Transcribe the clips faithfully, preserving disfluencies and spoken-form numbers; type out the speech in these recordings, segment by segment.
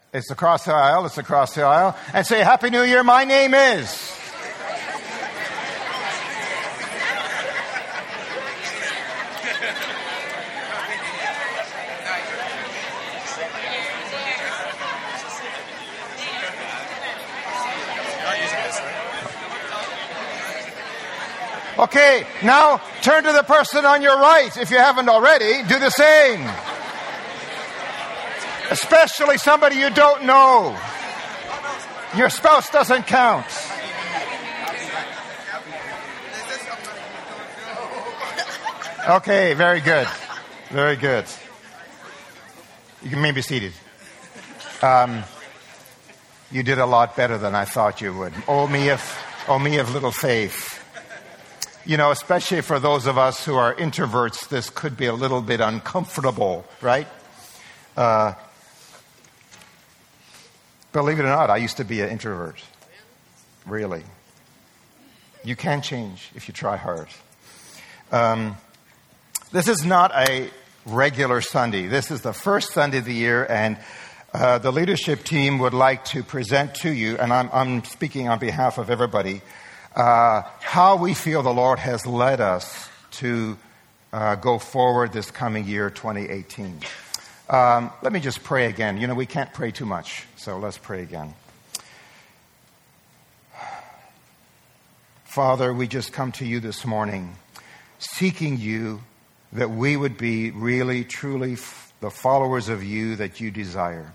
It's across the aisle. It's across the aisle. And say, Happy New Year. My name is. Okay, now turn to the person on your right. If you haven't already, do the same. Especially somebody you don't know. Your spouse doesn't count. Okay, very good. Very good. You can maybe be seated. Um, you did a lot better than I thought you would. Oh, me of, oh, me of little faith. You know, especially for those of us who are introverts, this could be a little bit uncomfortable, right? Uh, believe it or not, I used to be an introvert. Really. You can change if you try hard. Um, this is not a regular Sunday. This is the first Sunday of the year, and uh, the leadership team would like to present to you, and I'm, I'm speaking on behalf of everybody, Uh, how we feel the Lord has led us to uh, go forward this coming year, twenty eighteen. Um, let me just pray again. You know, we can't pray too much, so let's pray again. Father, we just come to you this morning, seeking you that we would be really, truly f- the followers of you that you desire.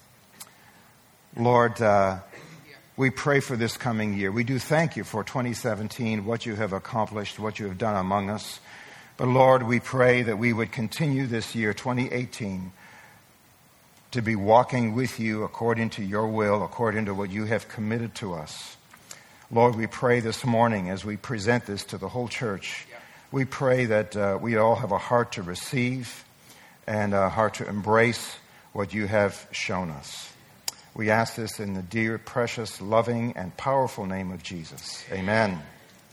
Lord, uh, we pray for this coming year. We do thank you for twenty seventeen, what you have accomplished, what you have done among us. But Lord, we pray that we would continue this year, twenty eighteen, to be walking with you according to your will, according to what you have committed to us. Lord, we pray this morning as we present this to the whole church, we pray that uh, we all have a heart to receive and a heart to embrace what you have shown us. We ask this in the dear, precious, loving, and powerful name of Jesus. Amen.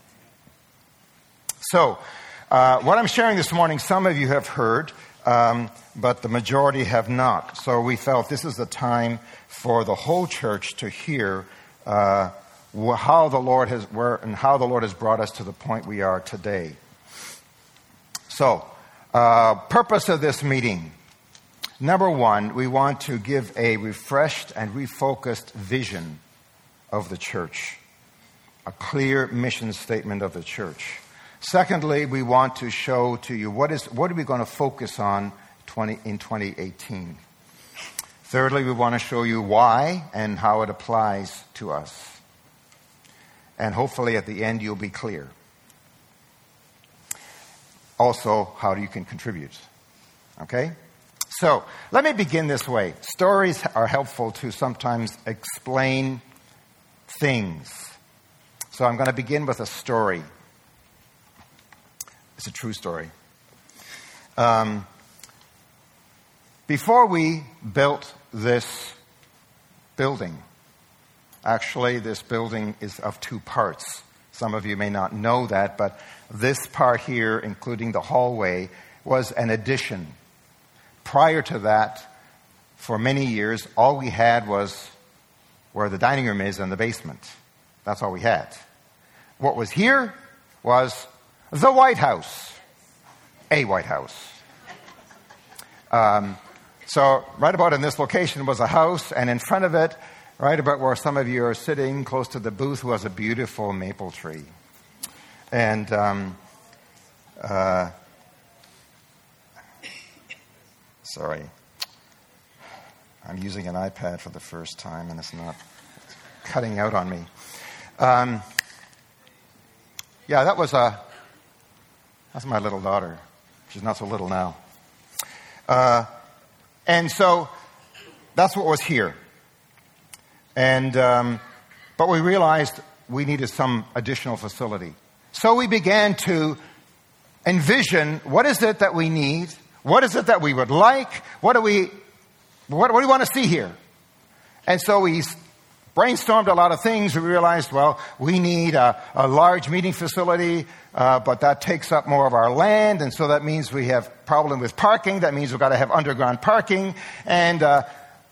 So, uh, what I'm sharing this morning, some of you have heard, um, but the majority have not. So we felt this is the time for the whole church to hear uh, how the Lord has where and how the Lord has brought us to the point we are today. So, uh, purpose of this meeting. Number one, we want to give a refreshed and refocused vision of the church, a clear mission statement of the church. Secondly, we want to show to you what is what are we going to focus on twenty in twenty eighteen. Thirdly, we want to show you why and how it applies to us. And hopefully at the end you'll be clear. Also, how you can contribute. Okay? So, let me begin this way. Stories are helpful to sometimes explain things. So I'm going to begin with a story. It's a true story. Um, before we built this building, actually this building is of two parts. Some of you may not know that, but this part here, including the hallway, was an addition. Prior to that, for many years, all we had was where the dining room is in the basement. That's all we had. What was here was the White House. A White House. Um, so right about in this location was a house, and in front of it, right about where some of you are sitting, close to the booth, was a beautiful maple tree. And um, uh, sorry, I'm using an iPad for the first time, and it's not cutting out on me. Um, yeah, that was a. That's my little daughter. She's not so little now. Uh, and so that's what was here. And um, but we realized we needed some additional facility. So we began to envision what is it that we need, what is it that we would like, what do we, what, what do we want to see here? And so we brainstormed a lot of things. We realized, well, we need a, a large meeting facility, uh, but that takes up more of our land, and so that means we have problem with parking. That means we've got to have underground parking, and uh,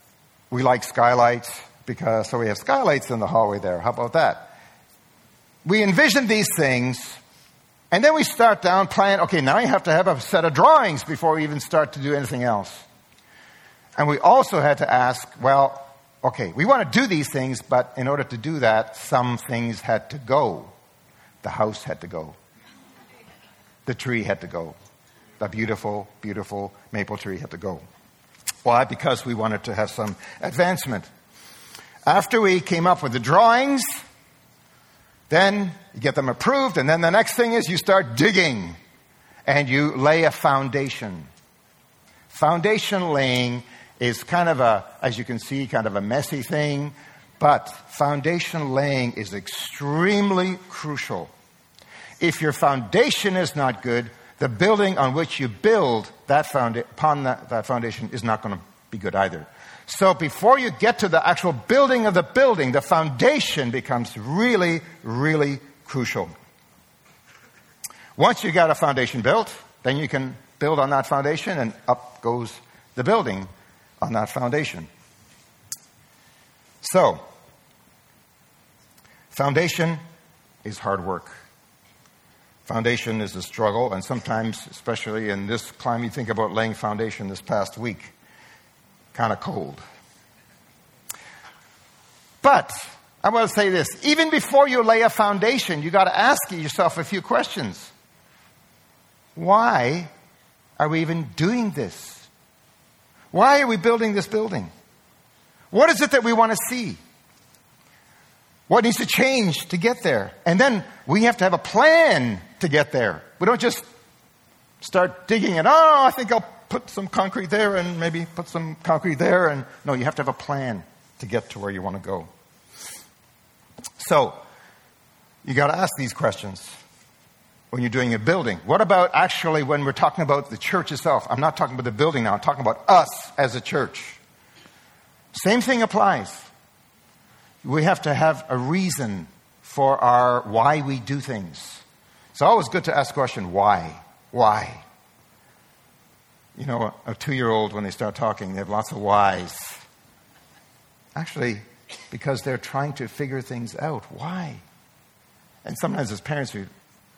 We like skylights, because so we have skylights in the hallway there. How about that? We envision these things, and then we start down plan. Okay, now you have to have a set of drawings before we even start to do anything else. And we also had to ask, well, okay, we want to do these things, but in order to do that, some things had to go. The house had to go. The tree had to go. The beautiful, beautiful maple tree had to go. Why? Because we wanted to have some advancement. After we came up with the drawings, then you get them approved, and then the next thing is you start digging, and you lay a foundation. Foundation laying is kind of a, as you can see, kind of a messy thing, but foundation laying is extremely crucial. If your foundation is not good, the building on which you build that founda- upon that, that foundation is not going to be good either. So before you get to the actual building of the building, the foundation becomes really, really crucial. Once you got a foundation built, then you can build on that foundation, and up goes the building on that foundation. So, foundation is hard work. Foundation is a struggle, and sometimes, especially in this climate, you think about laying foundation this past week. Kind of cold. But I want to say this. Even before you lay a foundation, you got to ask yourself a few questions. Why are we even doing this? Why are we building this building? What is it that we want to see? What needs to change to get there? And then we have to have a plan to get there. We don't just start digging and, oh, I think I'll put some concrete there and maybe put some concrete there. And no, you have to have a plan to get to where you want to go. So, you got to ask these questions when you're doing a building. What about actually when we're talking about the church itself? I'm not talking about the building now. I'm talking about us as a church. Same thing applies. We have to have a reason for our why we do things. It's always good to ask the question, why? Why? You know, a two-year-old, when they start talking, they have lots of whys. Actually, because they're trying to figure things out. Why? And sometimes as parents, we,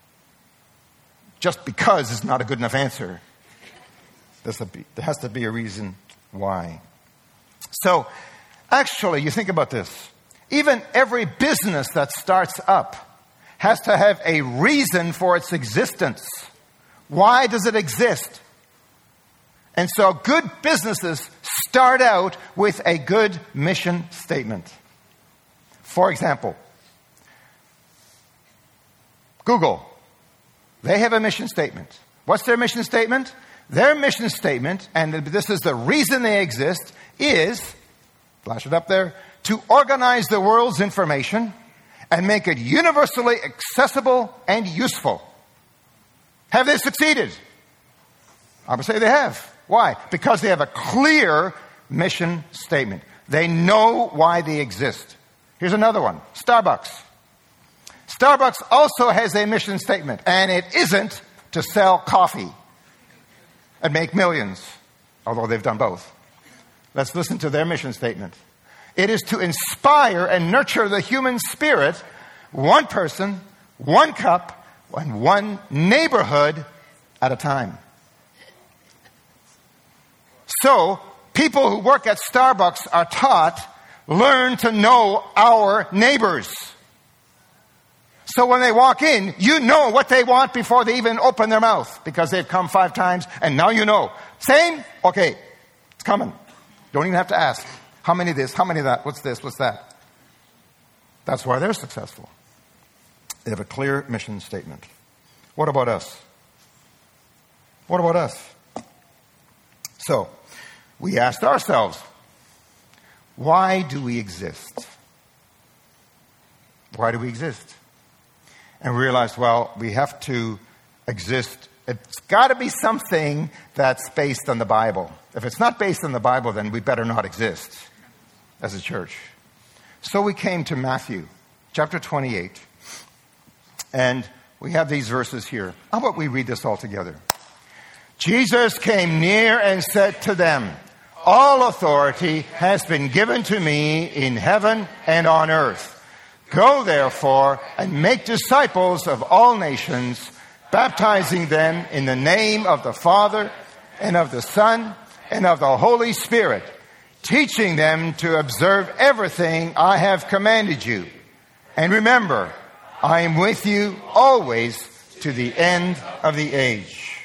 just because is not a good enough answer. There has to be a reason why. So, actually, you think about this. Even every business that starts up has to have a reason for its existence. Why does it exist? And so good businesses start out with a good mission statement. For example, Google, they have a mission statement. What's their mission statement? Their mission statement, and this is the reason they exist, is, flash it up there, to organize the world's information and make it universally accessible and useful. Have they succeeded? I would say they have. Why? Because they have a clear mission statement. They know why they exist. Here's another one. Starbucks. Starbucks also has a mission statement, and it isn't to sell coffee and make millions, although they've done both. Let's listen to their mission statement. It is to inspire and nurture the human spirit, one person, one cup, and one neighborhood at a time. So, people who work at Starbucks are taught, learn to know our neighbors. So when they walk in, you know what they want before they even open their mouth, because they've come five times, and now you know. Same? Okay, it's coming. Don't even have to ask. How many of this? How many of that? What's this? What's that? That's why they're successful. They have a clear mission statement. What about us? What about us? So, we asked ourselves, why do we exist? Why do we exist? And we realized, well, we have to exist. It's got to be something that's based on the Bible. If it's not based on the Bible, then we better not exist as a church. So we came to Matthew chapter twenty-eight. And we have these verses here. How about we read this all together? Jesus came near and said to them, all authority has been given to me in heaven and on earth. Go therefore and make disciples of all nations, baptizing them in the name of the Father and of the Son and of the Holy Spirit, teaching them to observe everything I have commanded you. And remember, I am with you always to the end of the age.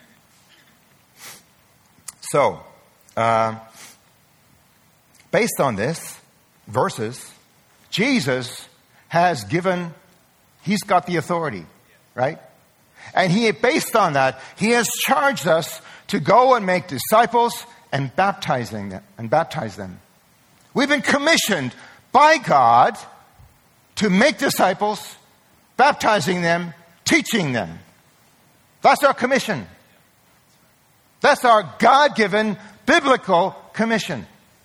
So, uh, based on this verses, Jesus has given, he's got the authority, right? And he, based on that, he has charged us to go and make disciples and baptizing them and baptize them. We've been commissioned by God to make disciples, baptizing them, teaching them. That's our commission. That's our God-given biblical commission.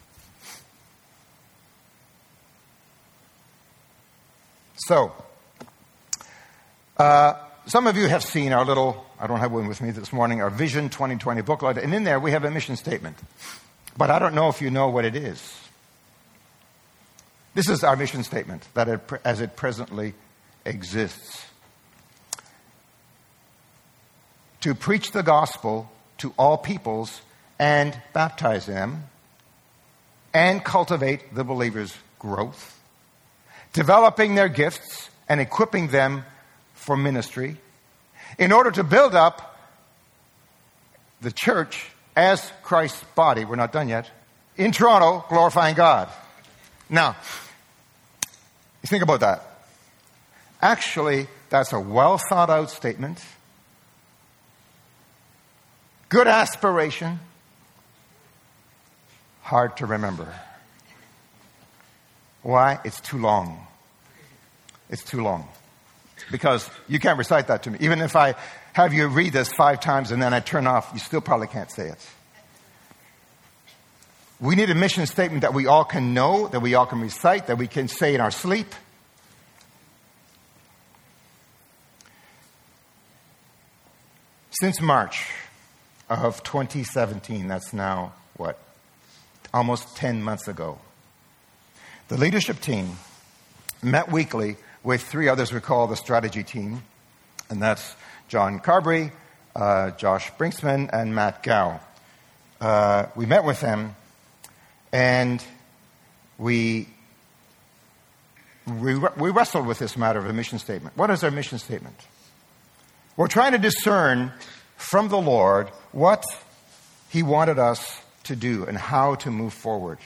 So, uh, some of you have seen our little, I don't have one with me this morning, our Vision twenty twenty booklet, and in there we have a mission statement. But I don't know if you know what it is. This is our mission statement, that it, as it presently exists. To preach the gospel to all peoples and baptize them, and cultivate the believers' growth, developing their gifts and equipping them for ministry, in order to build up the church as Christ's body. We're not done yet. In Toronto, glorifying God. Now, you think about that. Actually, that's a well thought out statement. Good aspiration. Hard to remember. Why? It's too long. It's too long. Because you can't recite that to me. Even if I have you read this five times and then I turn off, you still probably can't say it. We need a mission statement that we all can know, that we all can recite, that we can say in our sleep. Since March of twenty seventeen, that's now, what, almost ten months ago, the leadership team met weekly with three others we call the strategy team, and that's John Carberry, uh, Josh Brinksman, and Matt Gow. Uh, we met with them, and we, we we wrestled with this matter of a mission statement. What is our mission statement? We're trying to discern from the Lord what He wanted us to do and how to move forward.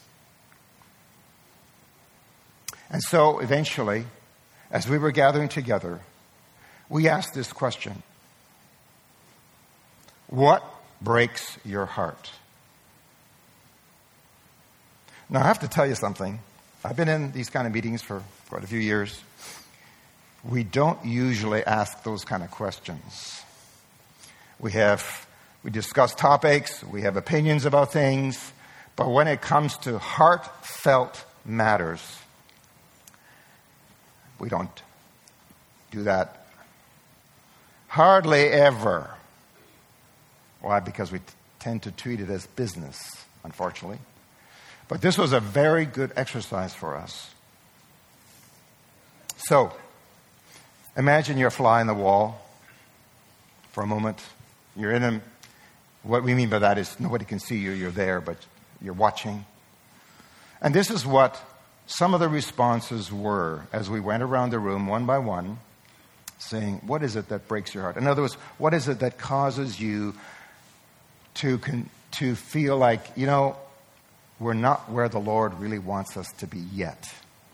And so, eventually, as we were gathering together, we asked this question: what breaks your heart? Now, I have to tell you something. I've been in these kind of meetings for quite a few years. We don't usually ask those kind of questions. We have, we discuss topics, we have opinions about things, but when it comes to heartfelt matters, we don't do that. Hardly ever. Why? Because we t- tend to treat it as business, unfortunately. But this was a very good exercise for us. So, imagine you're a fly in the wall for a moment. You're in a, what we mean by that is nobody can see you, you're there, but you're watching. And this is what some of the responses were as we went around the room one by one, saying, what is it that breaks your heart? In other words, what is it that causes you to con- to feel like, you know, we're not where the Lord really wants us to be yet?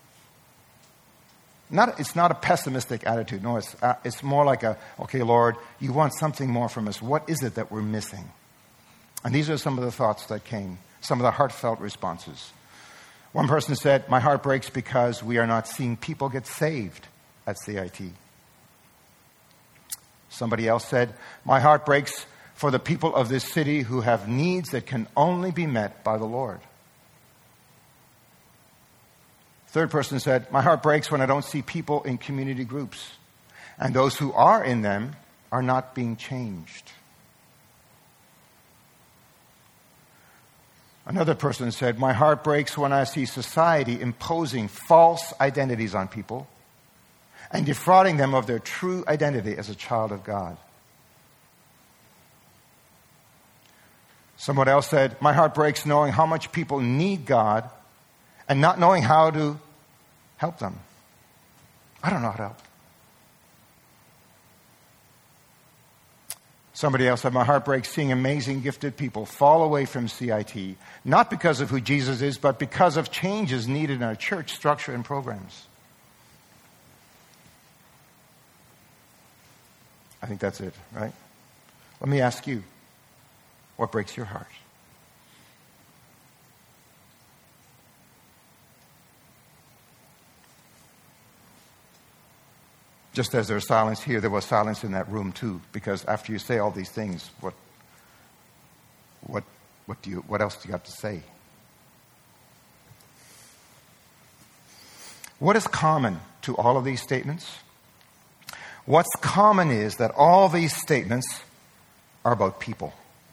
Not, it's not a pessimistic attitude. No, it's, uh, it's more like a, okay, Lord, you want something more from us. What is it that we're missing? And these are some of the thoughts that came, some of the heartfelt responses. One person said, my heart breaks because we are not seeing people get saved at C I T. Somebody else said, my heart breaks for the people of this city who have needs that can only be met by the Lord. Third person said, my heart breaks when I don't see people in community groups, and those who are in them are not being changed. Another person said, my heart breaks when I see society imposing false identities on people and defrauding them of their true identity as a child of God. Someone else said, my heart breaks knowing how much people need God and not knowing how to help them. I don't know how to help. Somebody else said, my heart breaks seeing amazing, gifted people fall away from C I T, not because of who Jesus is, but because of changes needed in our church structure and programs. I think that's it, right? Let me ask you, what breaks your heart? Just as there's silence here, there was silence in that room too. Because after you say all these things, what, what, what do you, what else do you have to say? What is common to all of these statements? What's common is that all these statements are about people.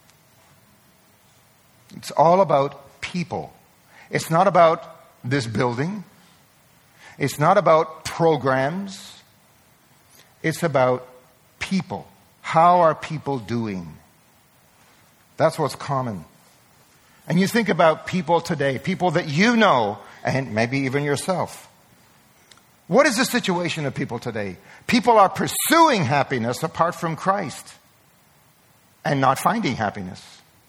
It's all about people. It's not about this building. It's not about programs. It's about people. How are people doing? That's what's common. And you think about people today, people that you know, and maybe even yourself. What is the situation of people today? People are pursuing happiness apart from Christ and not finding happiness.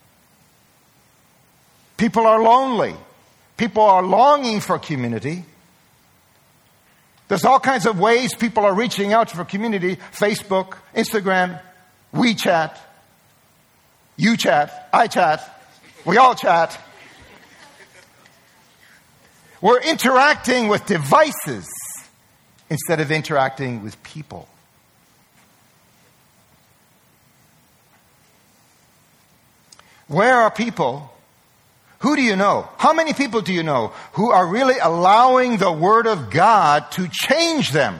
People are lonely. People are longing for community. There's all kinds of ways people are reaching out for community. Facebook, Instagram, WeChat, YouChat, iChat. We all chat. We're interacting with devices instead of interacting with people. Where are people? Who do you know? How many people do you know who are really allowing the Word of God to change them?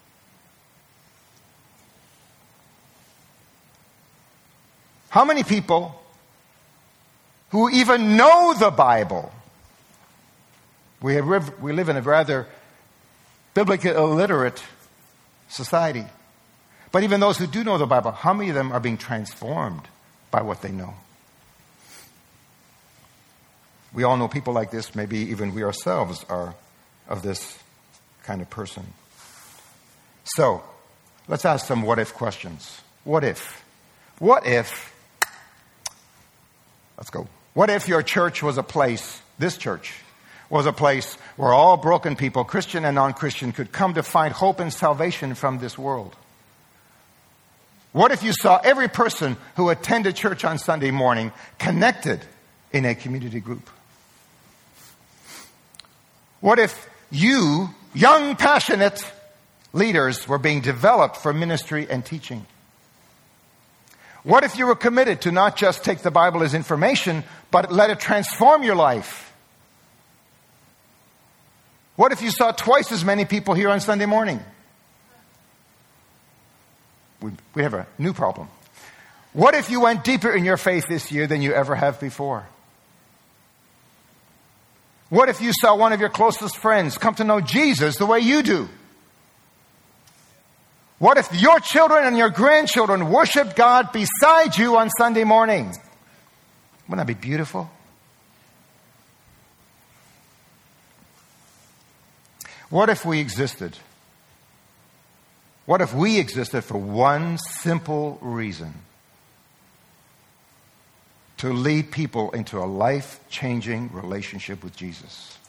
How many people who even know the Bible? We, have, we live in a rather biblically illiterate society. But even those who do know the Bible, how many of them are being transformed by what they know? We all know people like this. Maybe even we ourselves are of this kind of person. So, let's ask some what-if questions. What if? What if, let's go. What if your church was a place, this church, was a place where all broken people, Christian and non-Christian, could come to find hope and salvation from this world? What if you saw every person who attended church on Sunday morning connected in a community group? What if you, young, passionate leaders, were being developed for ministry and teaching? What if you were committed to not just take the Bible as information, but let it transform your life? What if you saw twice as many people here on Sunday morning? We, we have a new problem. What if you went deeper in your faith this year than you ever have before? What if you saw one of your closest friends come to know Jesus the way you do? What if your children and your grandchildren worshiped God beside you on Sunday morning? Wouldn't that be beautiful? What if we existed? What if we existed for one simple reason? To lead people into a life-changing relationship with Jesus.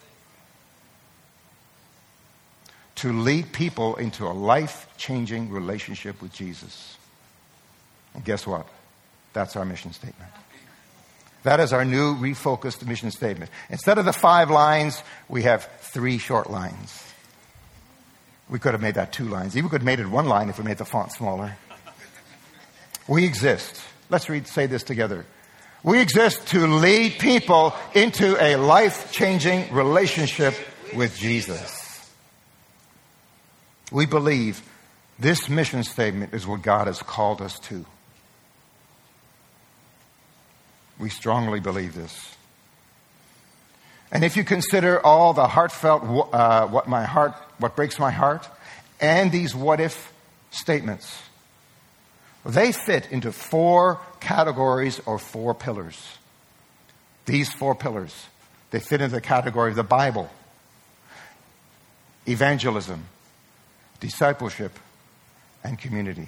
To lead people into a life-changing relationship with Jesus. And guess what? That's our mission statement. That is our new refocused mission statement. Instead of the five lines, we have three short lines. We could have made that two lines. Even could have made it one line if we made the font smaller. We exist. Let's read, say this together. We exist to lead people into a life-changing relationship with Jesus. We believe this mission statement is what God has called us to. We strongly believe this. And if you consider all the heartfelt, uh, what my heart, what breaks my heart, and these what-if statements, they fit into four categories or four pillars. These four pillars, they fit into the category of the Bible, evangelism, discipleship, and community.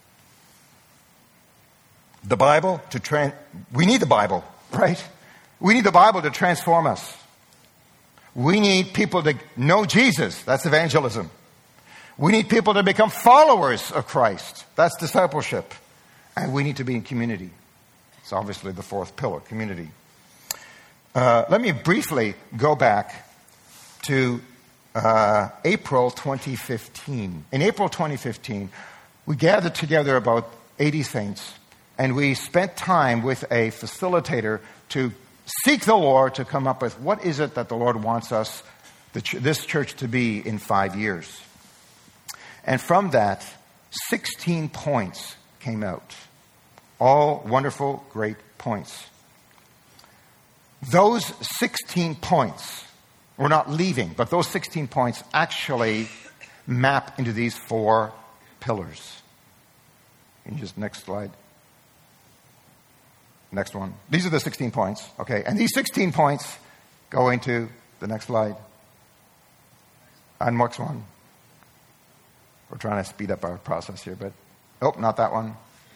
The Bible to trans... We need the Bible, right? We need the Bible to transform us. We need people to know Jesus. That's evangelism. We need people to become followers of Christ. That's discipleship. And we need to be in community. It's obviously the fourth pillar, community. Uh, let me briefly go back to uh, April twenty fifteen. In April twenty fifteen, we gathered together about eighty saints, and we spent time with a facilitator to seek the Lord to come up with what is it that the Lord wants us, the ch- this church, to be in five years. And from that, sixteen points came out. All wonderful, great points. Those sixteen points, we're not leaving, but those sixteen points actually map into these four pillars. Can you just, next slide. Next one. These are the sixteen points, okay? And these sixteen points go into the next slide. And next one. We're trying to speed up our process here, but, oh, not that one.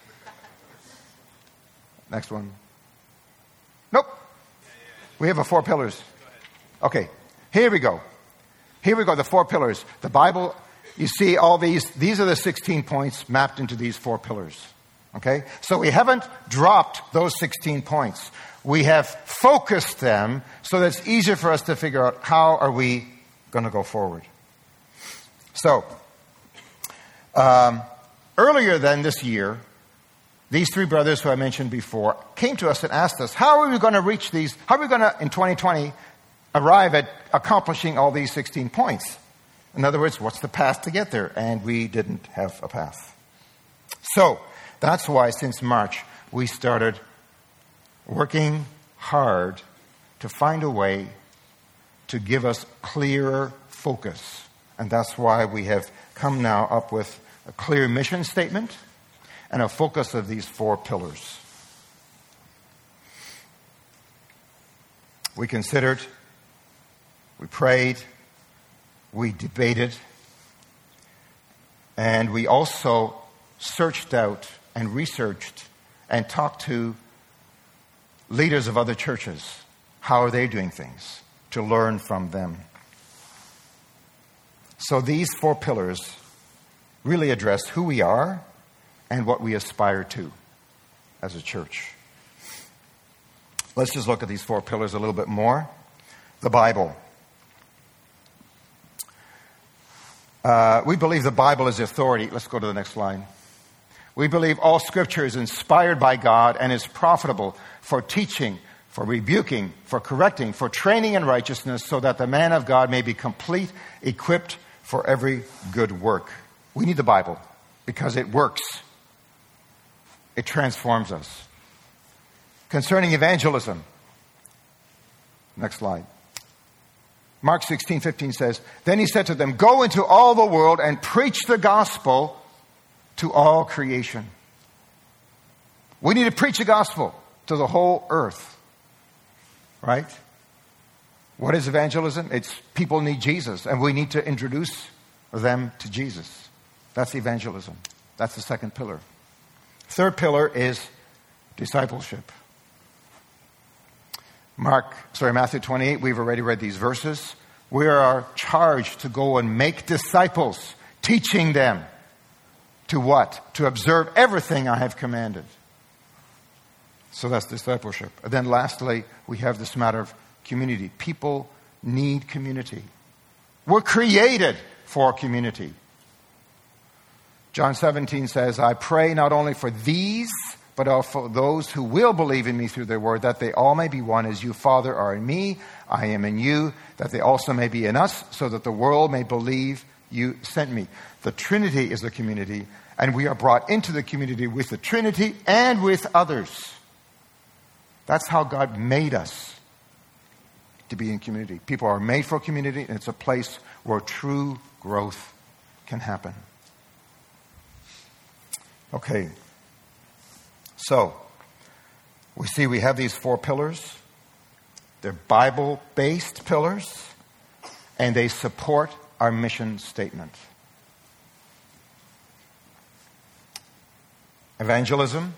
Next one. Nope. We have a four pillars. Okay, here we go. Here we go, the four pillars. The Bible, you see all these, these are the sixteen points mapped into these four pillars. Okay? So we haven't dropped those sixteen points. We have focused them so that it's easier for us to figure out how are we going to go forward. So, um, earlier than this year, these three brothers who I mentioned before came to us and asked us, how are we going to reach these, how are we going to, in twenty twenty, arrive at accomplishing all these sixteen points? In other words, what's the path to get there? And we didn't have a path. So, that's why since March, we started working hard to find a way to give us clearer focus. And that's why we have come now up with a clear mission statement and a focus of these four pillars. We considered, we prayed, we debated, and we also searched out and researched and talked to leaders of other churches. How are they doing things? To learn from them. So these four pillars really address who we are and what we aspire to as a church. Let's just look at these four pillars a little bit more. The Bible. Uh, we believe the Bible is the authority. Let's go to the next slide. We believe all Scripture is inspired by God and is profitable for teaching, for rebuking, for correcting, for training in righteousness, so that the man of God may be complete, equipped for every good work. We need the Bible because it works. It transforms us. Concerning evangelism. Next slide. Mark sixteen fifteen says, then he said to them, go into all the world and preach the gospel to all creation. We need to preach the gospel to the whole earth. Right? What is evangelism? It's people need Jesus, and we need to introduce them to Jesus. That's evangelism. That's the second pillar. Third pillar is discipleship. Mark, sorry, Matthew twenty-eight, we've already read these verses. We are charged to go and make disciples, teaching them to what? To observe everything I have commanded. So that's discipleship. And then lastly, we have this matter of community. People need community. We're created for community. John seventeen says, I pray not only for these, but also those who will believe in me through their word, that they all may be one as you, Father, are in me, I am in you, that they also may be in us, so that the world may believe you sent me. The Trinity is the community, and we are brought into the community with the Trinity and with others. That's how God made us. to be in community. People are made for community, and it's a place where true growth can happen. Okay. So, we see we have these four pillars. They're Bible-based pillars, and they support our mission statement. Evangelism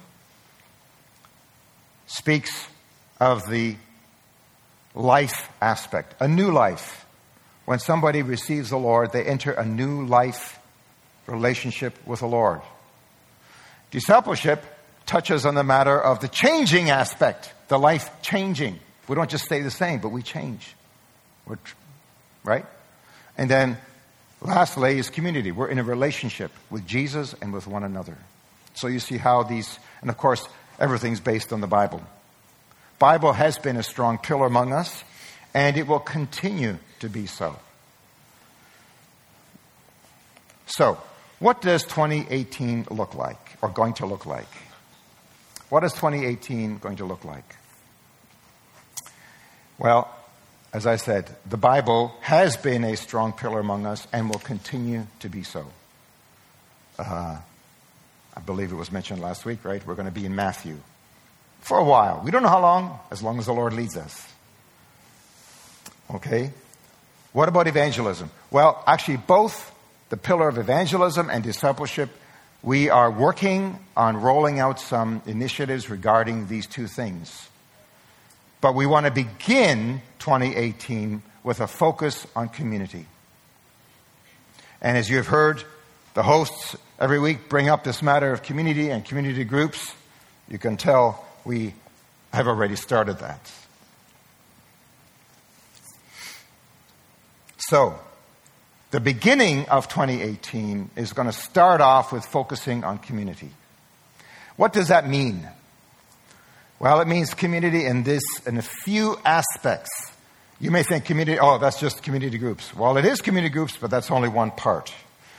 speaks of the life aspect, a new life. When somebody receives the Lord, they enter a new life relationship with the Lord. Discipleship touches on the matter of the changing aspect, the life changing. We don't just stay the same, but we change. We're, right? And then lastly is community. We're in a relationship with Jesus and with one another. So you see how these, and of course, everything's based on the Bible. Bible has been a strong pillar among us, and it will continue to be so. So, what does twenty eighteen look like, or going to look like? What is twenty eighteen going to look like? Well, as I said, the Bible has been a strong pillar among us and will continue to be so. Uh, I believe it was mentioned last week, right? We're going to be in Matthew for a while. We don't know how long, as long as the Lord leads us. Okay? What about evangelism? Well, actually, both the pillar of evangelism and discipleship, we are working on rolling out some initiatives regarding these two things. But we want to begin twenty eighteen with a focus on community. And as you have heard, the hosts every week bring up this matter of community and community groups. You can tell we have already started that. So, the beginning of twenty eighteen is going to start off with focusing on community. What does that mean? Well, it means community in this, in a few aspects. You may think community, oh, that's just community groups. Well, it is community groups, but that's only one part.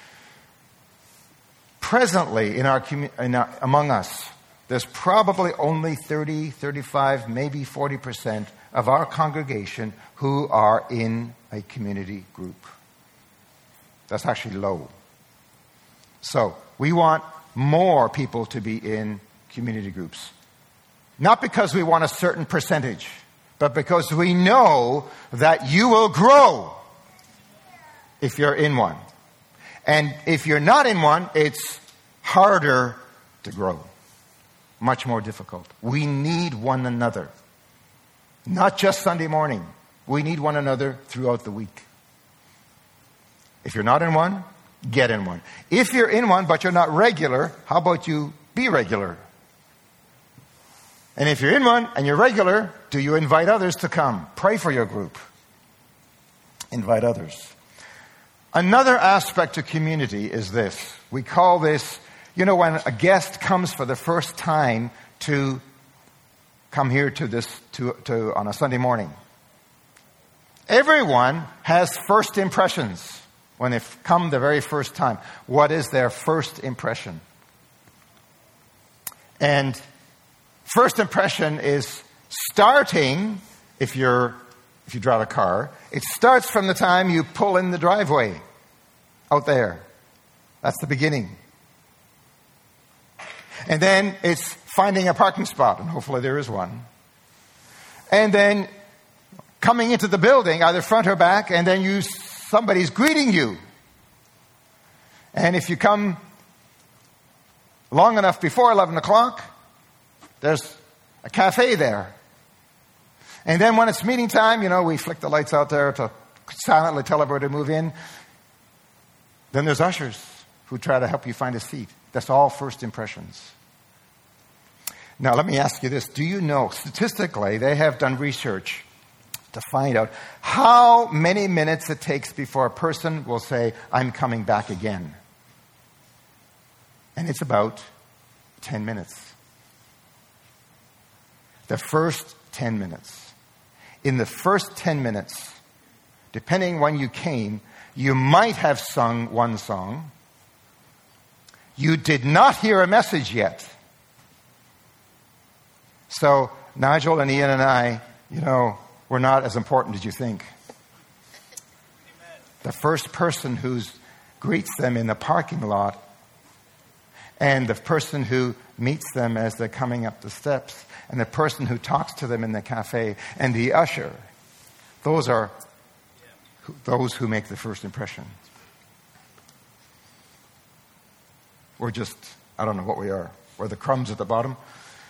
Presently, in our, in our among us, there's probably only thirty, thirty-five, maybe forty percent of our congregation who are in a community group. That's actually low. So, we want more people to be in community groups. Not because we want a certain percentage, but because we know that you will grow if you're in one. And if you're not in one, it's harder to grow. Much more difficult. We need one another. Not just Sunday morning. We need one another throughout the week. If you're not in one, get in one. If you're in one but you're not regular, how about you be regular? And if you're in one and you're regular, do you invite others to come? Pray for your group. Invite others. Another aspect to community is this. We call this, you know, when a guest comes for the first time to come here to this, to, to on a Sunday morning. Everyone has first impressions when they come the very first time. What is their first impression? And first impression is starting, if you're, if you drive a car, it starts from the time you pull in the driveway out there. That's the beginning. And then it's finding a parking spot, and hopefully there is one. And then coming into the building, either front or back, and then you somebody's greeting you. And if you come long enough before eleven o'clock, there's a cafe there. And then when it's meeting time, you know, we flick the lights out there to silently tell everybody to move in. Then there's ushers who try to help you find a seat. That's all first impressions. Now, let me ask you this. Do you know, statistically, they have done research to find out how many minutes it takes before a person will say, I'm coming back again. And it's about ten minutes. The first ten minutes. In the first ten minutes, depending when you came, you might have sung one song. You did not hear a message yet. So Nigel and Ian and I, you know, we're not as important as you think. The first person who greets them in the parking lot and the person who meets them as they're coming up the steps and the person who talks to them in the cafe and the usher, those are those who make the first impression. We're just, I don't know what we are. We're the crumbs at the bottom.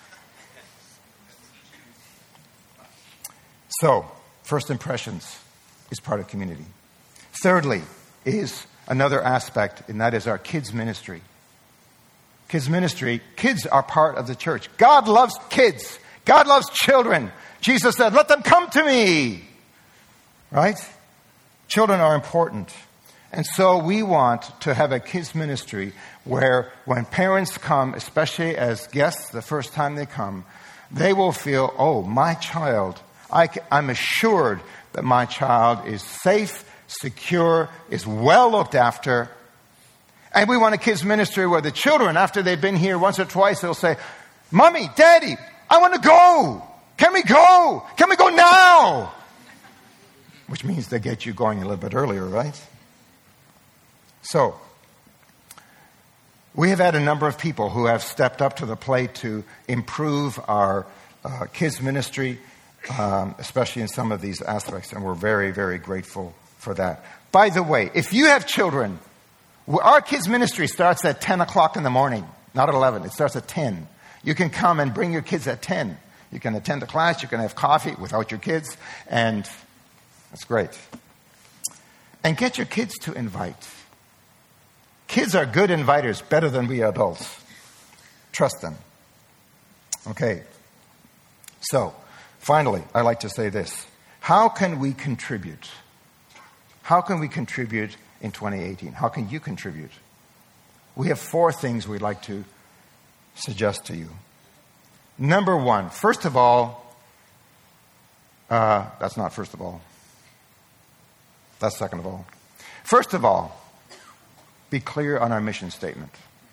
So, first impressions is part of community. Thirdly is another aspect, and that is our kids' ministry. Kids' ministry, kids are part of the church. God loves kids. God loves children. Jesus said, let them come to me. Right? Children are important. And so we want to have a kids' ministry where when parents come, especially as guests the first time they come, they will feel, oh, my child, I, I'm assured that my child is safe, secure, is well looked after. And we want a kids' ministry where the children, after they've been here once or twice, they'll say, Mommy, Daddy, I want to go. Can we go? Can we go now? Which means they get you going a little bit earlier, right? So, we have had a number of people who have stepped up to the plate to improve our uh, kids' ministry, um, especially in some of these aspects, and we're very, very grateful for that. By the way, if you have children, our kids' ministry starts at ten o'clock in the morning, not at eleven. It starts at ten. You can come and bring your kids at ten. You can attend the class, you can have coffee without your kids, and that's great. And get your kids to invite. Kids are good inviters, better than we adults. Trust them. Okay. So, finally, I'd like to say this. How can we contribute? How can we contribute in twenty eighteen? How can you contribute? We have four things we'd like to suggest to you. Number one, first of all, uh, that's not first of all. That's second of all. First of all, be clear on our mission statement.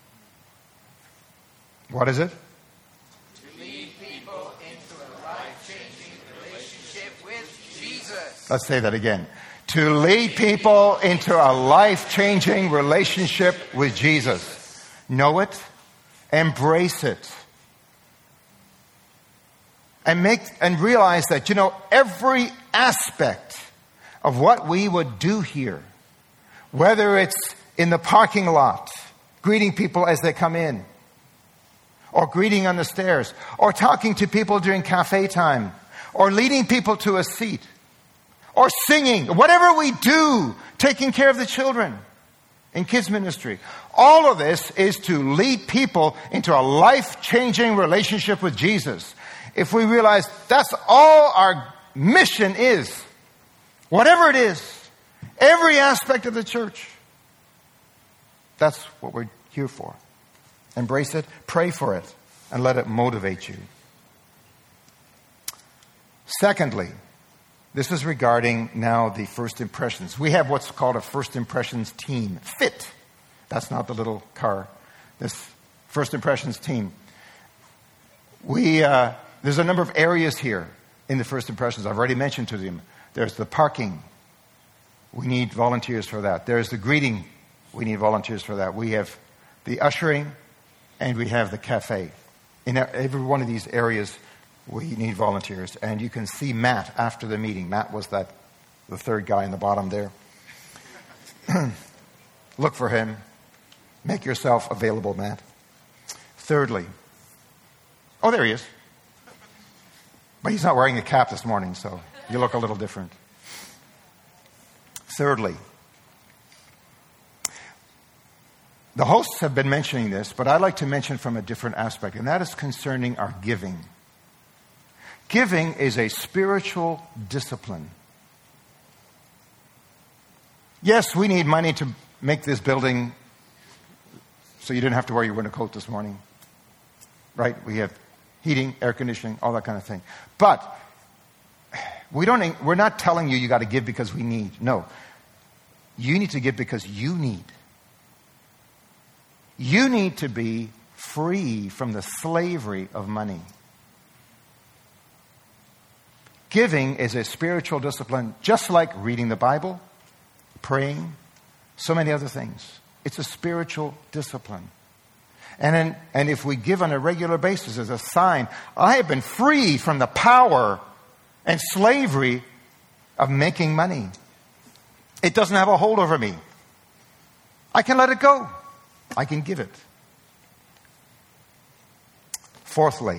What is it? To lead people into a life-changing relationship with Jesus. Let's say that again. To lead people into a life-changing relationship with Jesus. Know it, embrace it, and make and realize that, you know, every aspect of what we would do here, whether it's in the parking lot, greeting people as they come in, or greeting on the stairs, or talking to people during cafe time, or leading people to a seat, or singing, whatever we do, taking care of the children in kids ministry. All of this is to lead people into a life-changing relationship with Jesus. If we realize that's all our mission is, whatever it is, every aspect of the church, that's what we're here for. Embrace it, pray for it, and let it motivate you. Secondly, this is regarding now the first impressions. We have what's called a first impressions team. FIT. That's not the little car. This first impressions team. We uh, there's a number of areas here in the first impressions. I've already mentioned to them. There's the parking. We need volunteers for that. There's the greeting. We need volunteers for that. We have the ushering, and we have the cafe. In every one of these areas, we need volunteers. And you can see Matt after the meeting. Matt was that the third guy in the bottom there. Look for him. Make yourself available, Matt. Thirdly, oh, there he is. But he's not wearing a cap this morning, so you look a little different. Thirdly, the hosts have been mentioning this, but I'd like to mention from a different aspect, and that is concerning our giving. Giving is a spiritual discipline. Yes, we need money to make this building so you didn't have to wear your winter coat this morning. Right? We have heating, air conditioning, all that kind of thing. But we don't, we're not telling you you got to give because we need. No. You need to give because you need. You need to be free from the slavery of money. Giving is a spiritual discipline, just like reading the Bible, praying, so many other things. It's a spiritual discipline. And, in, and if we give on a regular basis as a sign, I have been free from the power and slavery of making money. It doesn't have a hold over me. I can let it go. I can give it. Fourthly,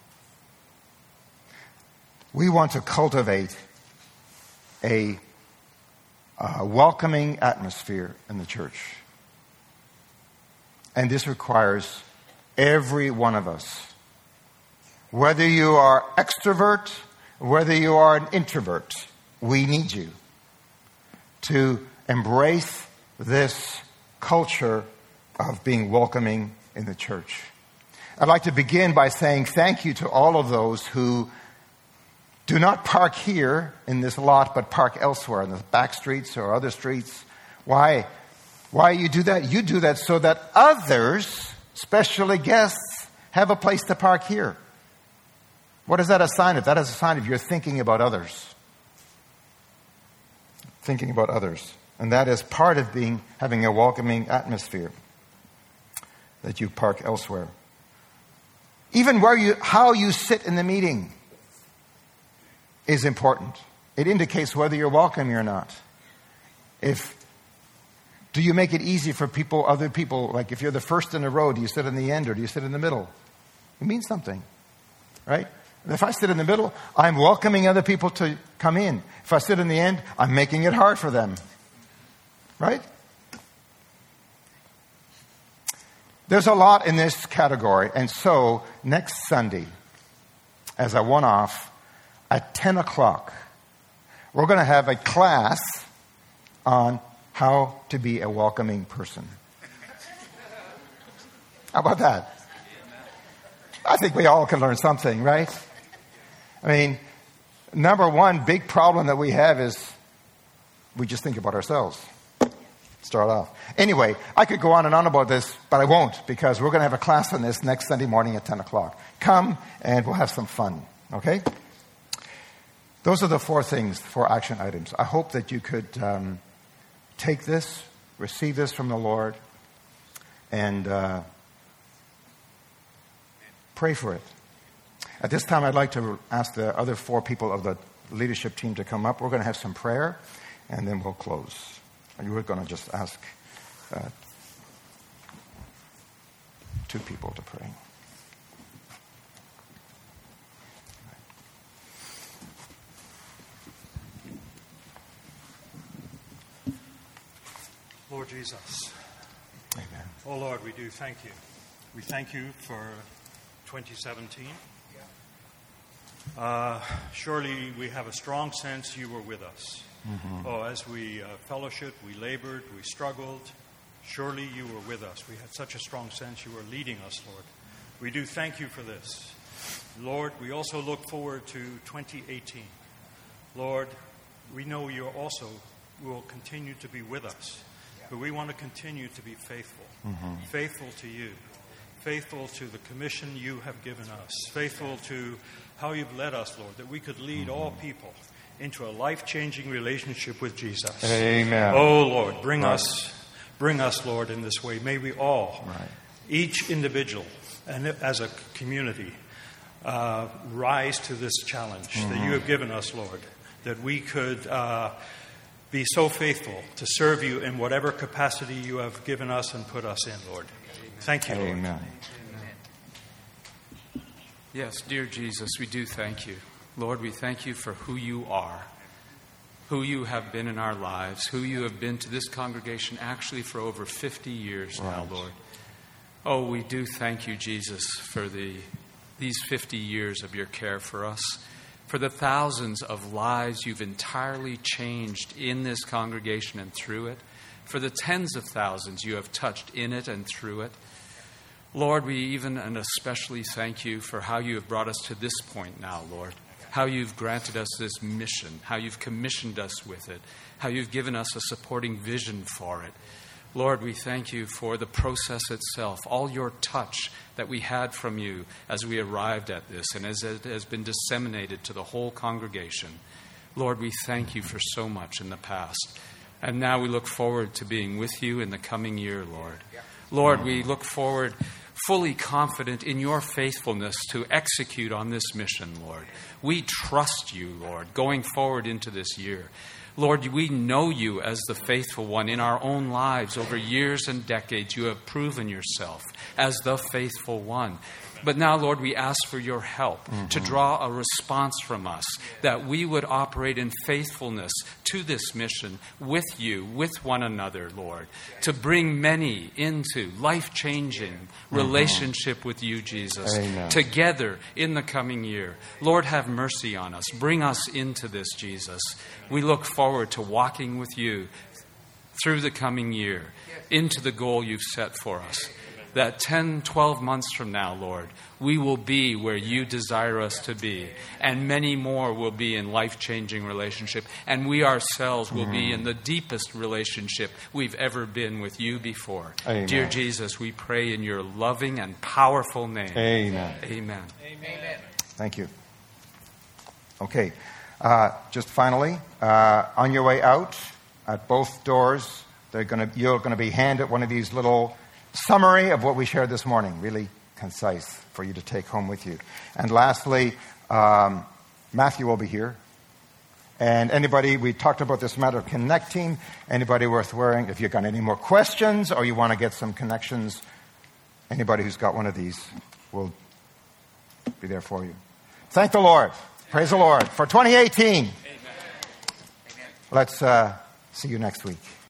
we want to cultivate a, a welcoming atmosphere in the church. And this requires every one of us. Whether you are extrovert, whether you are an introvert, we need you to embrace this culture of being welcoming in the church. I'd like to begin by saying thank you to all of those who do not park here in this lot, but park elsewhere in the back streets or other streets. Why? Why you do that? You do that so that others, especially guests, have a place to park here. What is that a sign of? That is a sign of you're thinking about others. Thinking about others. And that is part of being having a welcoming atmosphere, that you park elsewhere. Even where you, how you sit in the meeting is important. It indicates whether you're welcoming or not. If Do you make it easy for people, other people, like if you're the first in the row, do you sit in the end or do you sit in the middle? It means something, right? If I sit in the middle, I'm welcoming other people to come in. If I sit in the end, I'm making it hard for them, right? There's a lot in this category, and so next Sunday, as a one-off, at ten o'clock, we're going to have a class on how to be a welcoming person. How about that? I think we all can learn something, right? I mean, number one big problem that we have is we just think about ourselves. Start off. Anyway, I could go on and on about this, but I won't, because we're going to have a class on this next Sunday morning at ten o'clock. Come and we'll have some fun, okay? Those are the four things, four action items. I hope that you could um, take this, receive this from the Lord, and uh, pray for it. At this time, I'd like to ask the other four people of the leadership team to come up. We're going to have some prayer, and then we'll close. And we're going to just ask uh, two people to pray. Lord Jesus. Amen. Oh Lord, we do thank you. We thank you for twenty seventeen. Uh, surely we have a strong sense you were with us. Mm-hmm. Oh, as we uh, fellowshiped, we labored, we struggled. Surely you were with us. We had such a strong sense you were leading us, Lord. We do thank you for this. Lord, we also look forward to twenty eighteen. Lord, we know you also will continue to be with us. But we want to continue to be faithful. Mm-hmm. Faithful to you. Faithful to the commission you have given us. Faithful to how you've led us, Lord, that we could lead all people into a life-changing relationship with Jesus. Amen. Oh, Lord, bring right. us, bring us, Lord, in this way. May we all, right. each individual and as a community, uh, rise to this challenge mm-hmm. that you have given us, Lord, that we could uh, be so faithful to serve you in whatever capacity you have given us and put us in, Lord. Thank you, Lord. Amen. Yes, dear Jesus, we do thank you. Lord, we thank you for who you are, who you have been in our lives, who you have been to this congregation actually for over fifty years right. now, Lord. Oh, we do thank you, Jesus, for the these fifty years of your care for us, for the thousands of lives you've entirely changed in this congregation and through it, for the tens of thousands you have touched in it and through it. Lord, we even and especially thank you for how you have brought us to this point now, Lord. How you've granted us this mission, how you've commissioned us with it, how you've given us a supporting vision for it. Lord, we thank you for the process itself, all your touch that we had from you as we arrived at this and as it has been disseminated to the whole congregation. Lord, we thank you for so much in the past. And now we look forward to being with you in the coming year, Lord. Lord, we look forward fully confident in your faithfulness to execute on this mission, Lord. We trust you, Lord, going forward into this year. Lord, we know you as the faithful one. In our own lives, over years and decades, you have proven yourself as the faithful one. But now, Lord, we ask for your help mm-hmm. to draw a response from us, that we would operate in faithfulness to this mission with you, with one another, Lord, to bring many into life-changing mm-hmm. relationship with you, Jesus, Amen. Together in the coming year. Lord, have mercy on us. Bring us into this, Jesus. We look forward to walking with you through the coming year into the goal you've set for us. That ten, twelve months from now, Lord, we will be where you desire us to be. And many more will be in life-changing relationship. And we ourselves will mm. be in the deepest relationship we've ever been with you before. Amen. Dear Jesus, we pray in your loving and powerful name. Amen. Amen. Amen. Thank you. Okay. Uh, just finally, uh, on your way out, at both doors, they're gonna, you're going to be handed one of these little summary of what we shared this morning, really concise for you to take home with you. And lastly, um, Matthew will be here. And anybody, we talked about this matter of connecting, anybody worth wearing, if you've got any more questions or you want to get some connections, anybody who's got one of these will be there for you. Thank the Lord. Praise the Lord for twenty eighteen. Amen. Let's uh, see you next week.